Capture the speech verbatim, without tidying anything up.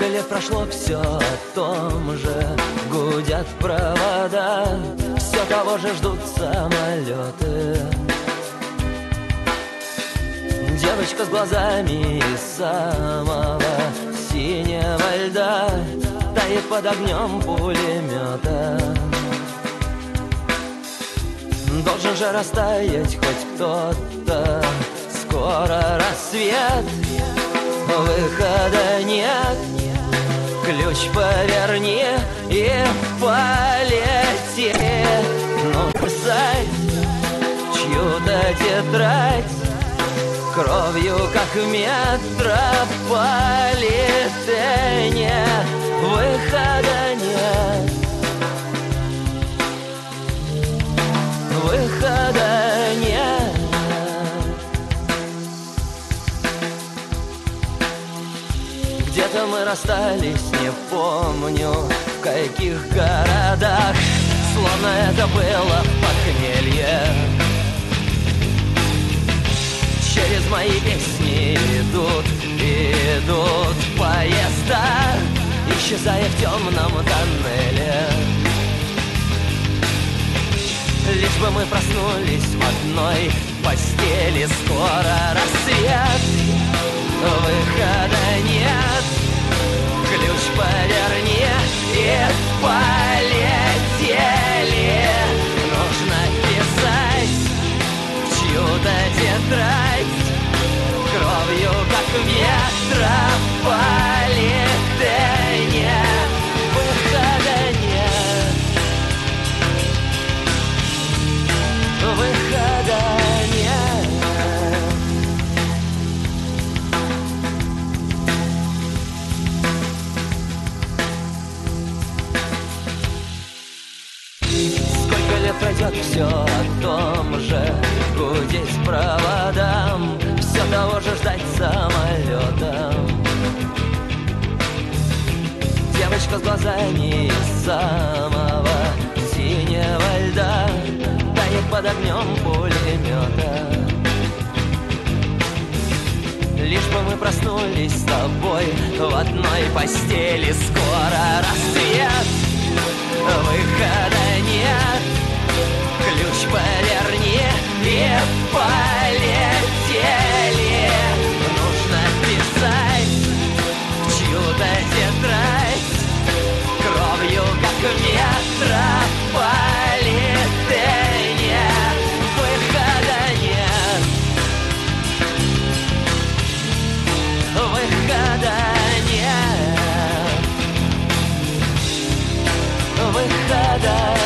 Сколько лет прошло, все о том же. Гудят провода, все того же ждут самолеты. Девочка с глазами из самого синего льда тает под огнем пулемета. Должен же растаять хоть кто-то. Скоро рассвет, выхода нет. Ключ поверни и полети. Ну, писать чью-то тетрадь кровью, как в метрополитене. Выхода нет. Выхода нет. Где-то мы расстались, не помню в каких городах. Словно это было похмелье. Через мои песни идут, идут поезда, исчезая в темном тоннеле. Лишь бы мы проснулись в одной постели. Скоро рассвет, выхода нет. Ключ поверни и полетели. Нужно писать в чью-то тетрадь кровью, как в метрополитене. Выхода нет. Выхода нет. Сколько лет пройдет, все о том же. Гудеть проводам, все того же ждать самолетом. Девочка с глазами из самого синего льда тает под огнем пулемета. Лишь бы мы проснулись с тобой в одной постели. Скоро рассвет, выхода нет. Ключ поверни и полетели. Нужно писать в чью-то тетрадь кровью, как в метрополитене. Выхода нет. Выхода нет. Выхода нет.